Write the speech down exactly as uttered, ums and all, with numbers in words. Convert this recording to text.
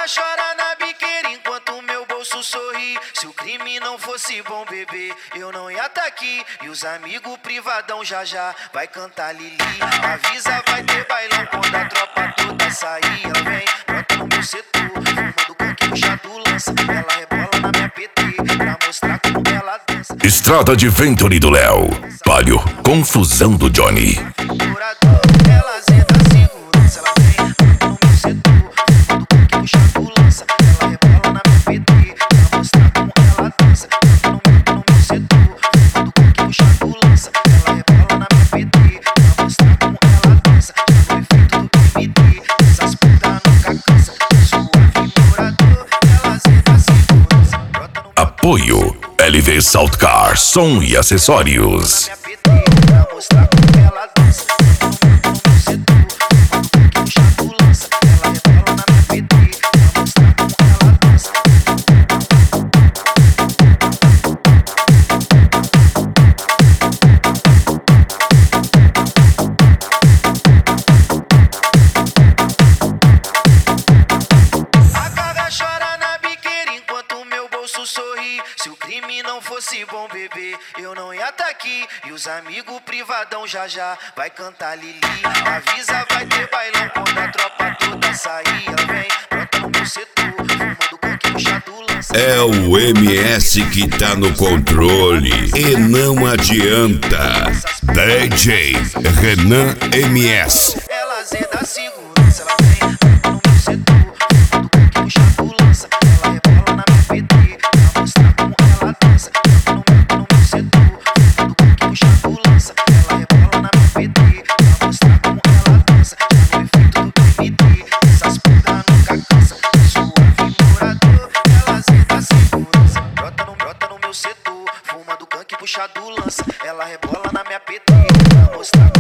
chora na biqueira enquanto meu bolso sorri. Se o crime não fosse bom, bebê, eu não ia tá aqui. E os amigos privadão já já vai cantar Lili. Avisa, vai ter bailão quando a tropa toda sair. Ela vem, brota no meu setor, fumando coque puxado lança. Ela rebola na minha P T pra mostrar como ela dança. Estrada de Venturi do Léo, Palio, confusão do Johnny. Ela zeda segurança, ela vem, brota no meu setor, fumando coque puxado lança. Ela rebola na minha P T pra mostrar como ela dança. Brota no meu setor, fumando coque puxado lança. Ela rebola na minha P T pra mostrar como ela dança. No efeito do P M D, essas putas nunca cansa. Suave morador, ela zeda segurança. Brota no Apoio L V Salt Car, som e acessórios. minha P T pra mostrar como ela dança. No meu setor, fumando coque puxado lança. Ela rebola na minha P T pra mostrar como ela dança. A cara chora na biqueira enquanto meu bolso sorri. Se o crime não fosse bom, bebê, eu não ia tá aqui. E os amigos privadão já já vai cantar Lili. Avisa, vai ter bailão quando a tropa toda sair. Ela vem, brota no meu setor, fumando coque puxado lança. É o M S que tá no controle e não adianta. D J Renan M S. Ela zeda segurança, ela vem, brota no meu setor, fumando coque puxado lança. Ela rebola na minha P T pra mostrar como ela dança. No meu setor, fumando coque puxado lança. Ela rebola na minha P T pra mostrar como ela dança. No efeito do P M D, essas putas nunca cansa. Suave morador, ela zeda segurança. Brota no, brota no meu setor, fumando coque puxado lança. Ela rebola na minha P T pra mostrar